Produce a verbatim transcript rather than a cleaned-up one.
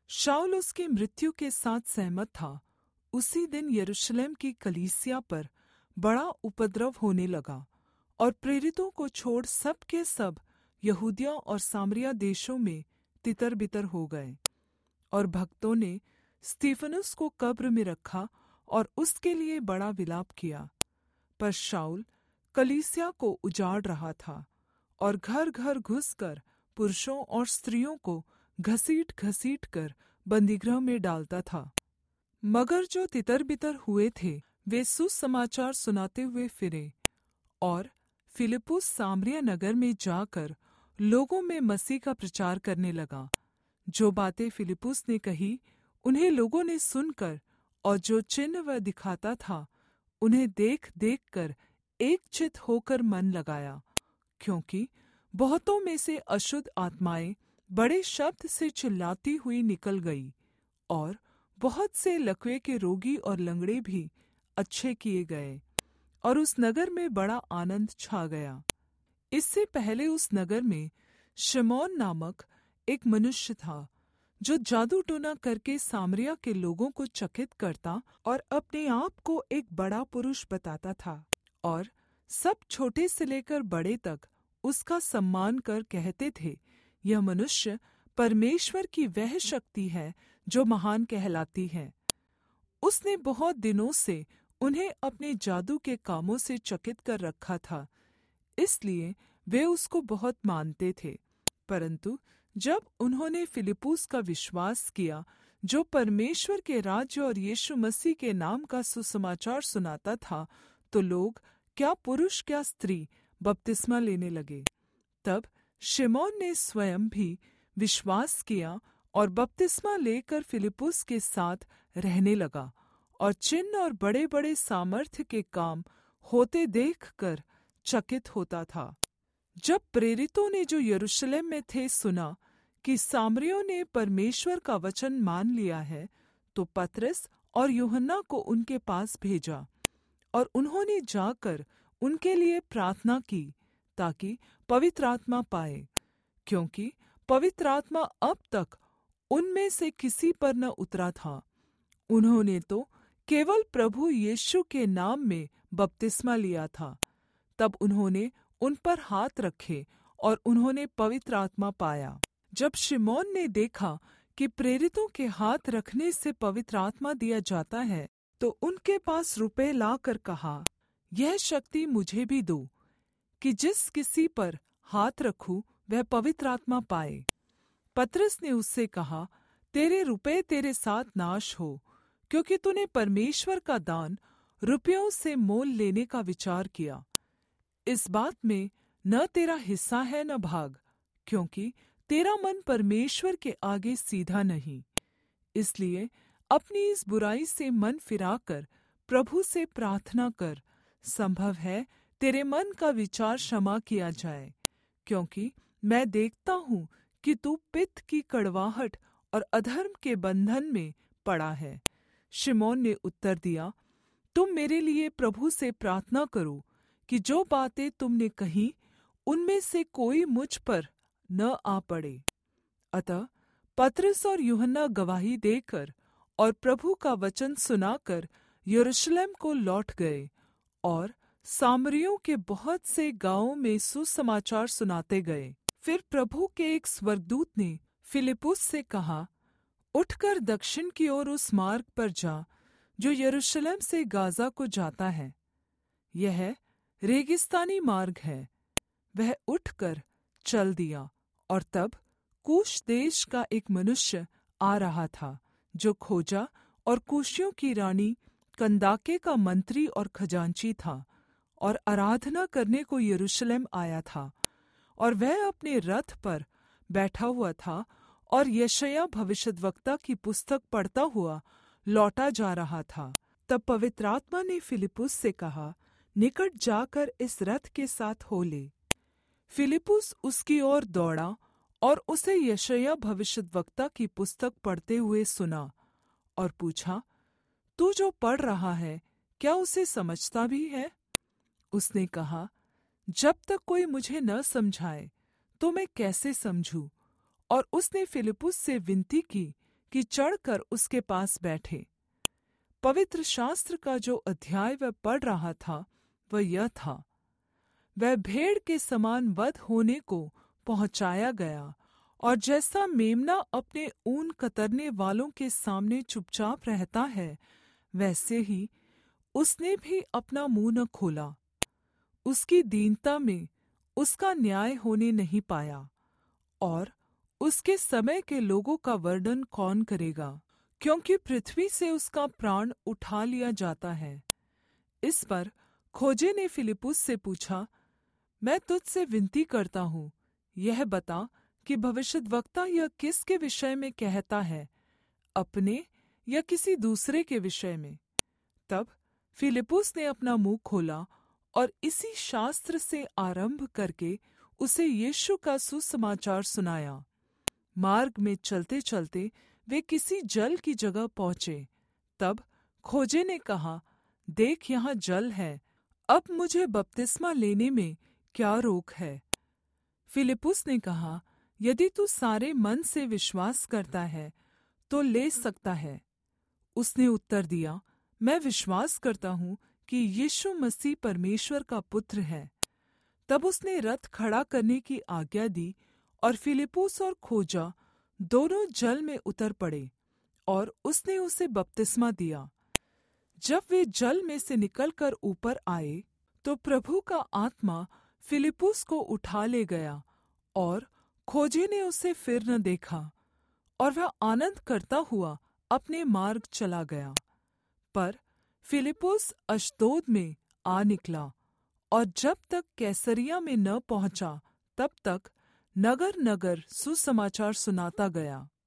शाऊल उसकी मृत्यु के साथ सहमत था, उसी दिन यरूशलेम की कलीसिया पर बड़ा उपद्रव होने लगा और प्रेरितों को छोड़ सब के सब यहूदिया और सामरिया देशों में तितर-बितर हो गए। और भक्तों ने स्तिफनुस को कब्र में रखा और उसके लिए बड़ा विलाप किया। पर शाऊल कलीसिया को उजाड़ रहा था और घर-घर घुसकर पुरुषों और स्त्रियों को घसीट-घसीट कर बंदीगृह में डालता था। मगर जो तितर-बितर हुए थे वे सुसमाचार सुनाते हुए फिरे और फिलिप्पुस सामरिया नगर में जाकर लोगों में मसीह का प्रचार करने लगा। जो बातें फिलिप्पुस ने कही उन्हें लोगों ने सुनकर और जो चिन्ह वह दिखाता था उन्हें देख देख कर एकचित्त होकर मन लगाया, क्योंकि बहुतों में से अशुद्ध आत्माएं बड़े शब्द से चिल्लाती हुई निकल गई और बहुत से लकवे के रोगी और लंगड़े भी अच्छे किए गए और उस नगर में बड़ा आनन्द छा गया। इससे पहले उस नगर में शिमोन नामक एक मनुष्य था, जो जादू टोना करके सामरिया के लोगों को चकित करता और अपने आप को एक बड़ा पुरुष बताता था। और सब छोटे से लेकर बड़े तक उसका सम्मान कर कहते थे, यह मनुष्य परमेश्वर की वह शक्ति है जो महान कहलाती है। उसने बहुत दिनों से उन्हें अपने जादू के कामों से चकित कर रखा था, इसलिए वे उसको बहुत मानते थे। परंतु जब उन्होंने फिलिप्पुस का विश्वास किया, जो परमेश्वर के राज्य और यीशु मसीह के नाम का सुसमाचार सुनाता था, तो लोग क्या पुरुष क्या स्त्री बपतिस्मा लेने लगे। तब शिमोन ने स्वयं भी विश्वास किया और बपतिस्मा लेकर फिलिप्पुस के साथ रहने लगा और चिन्ह और बड़े-बड़े सामर्थ्य के काम होते देखकर चकित होता था। जब प्रेरितों ने जो यरूशलेम में थे सुना कि सामरियों ने परमेश्वर का वचन मान लिया है, तो पतरस और यूहन्ना को उनके पास भेजा और उन्होंने जाकर उनके लिए प्रार्थना की ताकि पवित्र आत्मा पाए, क्योंकि पवित्र आत्मा अब तक उनमें से किसी पर न उतरा था। उन्होंने तो केवल प्रभु यीशु के नाम में बपतिस्मा लिया था। तब उन्होंने उन पर हाथ रखे और उन्होंने पवित्र आत्मा पाया। जब शिमोन ने देखा कि प्रेरितों के हाथ रखने से पवित्र आत्मा दिया जाता है, तो उनके पास रुपए लाकर कहा, यह शक्ति मुझे भी दो कि जिस किसी पर हाथ रखूं वह पवित्र आत्मा पाए। पतरस ने उससे कहा, तेरे रुपए तेरे साथ नाश हो, क्योंकि तूने परमेश्वर का दान रुपयों से मोल लेने का विचार किया। इस बात में न तेरा हिस्सा है न भाग, क्योंकि तेरा मन परमेश्वर के आगे सीधा नहीं। इसलिए अपनी इस बुराई से मन फिराकर प्रभु से प्रार्थना कर, संभव है तेरे मन का विचार क्षमा किया जाए, क्योंकि मैं देखता हूँ कि तू पित्त की कड़वाहट और अधर्म के बंधन में पड़ा है। शिमोन ने उत्तर दिया, तुम मेरे लिए प्रभु से प्रार्थना करो कि जो बातें तुमने कही उनमें से कोई मुझ पर न आ पड़े। अतः पतरस और यूहन्ना गवाही देकर और प्रभु का वचन सुनाकर यरूशलेम को लौट गए और सामरियों के बहुत से गांवों में सुसमाचार सुनाते गए। फिर प्रभु के एक स्वर्गदूत ने फिलिप्पुस से कहा, उठकर दक्षिण की ओर उस मार्ग पर जा जो यरूशलेम से गाजा को जाता है। यह रेगिस्तानी मार्ग है। वह उठकर चल दिया और तब कूश देश का एक मनुष्य आ रहा था, जो खोजा और कूशियों की रानी कंदाके का मंत्री और खजांची था और आराधना करने को यरूशलेम आया था। और वह अपने रथ पर बैठा हुआ था और यशायाह भविष्यद्वक्ता की पुस्तक पढ़ता हुआ लौटा जा रहा था। तब पवित्र आत्मा ने फिलिप्पुस से कहा, निकट जाकर इस रथ के साथ हो ले। फिलिप्पुस उसकी ओर दौड़ा और उसे यशायाह भविष्यद्वक्ता की पुस्तक पढ़ते हुए सुना और पूछा, तू जो पढ़ रहा है क्या उसे समझता भी है? उसने कहा, जब तक कोई मुझे न समझाए तो मैं कैसे समझूं? और उसने फिलिप्पुस से विनती की कि चढ़कर उसके पास बैठे। पवित्र शास्त्र का जो अध्याय वह पढ़ रहा था वह यह था, वह भेड़ के समान वध होने को पहुँचाया गया, और जैसा मेमना अपने ऊन कतरने वालों के सामने चुपचाप रहता है, वैसे ही उसने भी अपना मुँह न खोला। उसकी दीनता में उसका न्याय होने नहीं पाया, और उसके समय के लोगों का वर्णन कौन करेगा, क्योंकि पृथ्वी से उसका प्राण उठा लिया जाता है। इस पर खोजे ने फिलिप्पुस से पूछा, मैं तुझसे विनती करता हूँ, यह बता कि भविष्यद्वक्ता यह किसके विषय में कहता है, अपने या किसी दूसरे के विषय में? तब फिलिप्पुस ने अपना मुँह खोला और इसी शास्त्र से आरंभ करके उसे यीशु का सुसमाचार सुनाया। मार्ग में चलते चलते वे किसी जल की जगह पहुँचे। तब खोजे ने कहा, देख, यहाँ जल है, अब मुझे बपतिस्मा लेने में क्या रोक है? फिलिप्पुस ने कहा, यदि तू सारे मन से विश्वास करता है तो ले सकता है। उसने उत्तर दिया, मैं विश्वास करता हूँ कि यीशु मसीह परमेश्वर का पुत्र है। तब उसने रथ खड़ा करने की आज्ञा दी, और फिलिप्पुस और खोजा दोनों जल में उतर पड़े, और उसने उसे बपतिस्मा दिया। जब वे जल में से निकलकर ऊपर आए, तो प्रभु का आत्मा फिलिप्पुस को उठा ले गया, और खोजे ने उसे फिर न देखा, और वह आनन्द करता हुआ अपने मार्ग चला गया। पर फिलिप्पुस अश्दोद में आ निकला, और जब तक कैसरिया में न पहुँचा, तब तक नगर नगर सुसमाचार सुनाता गया।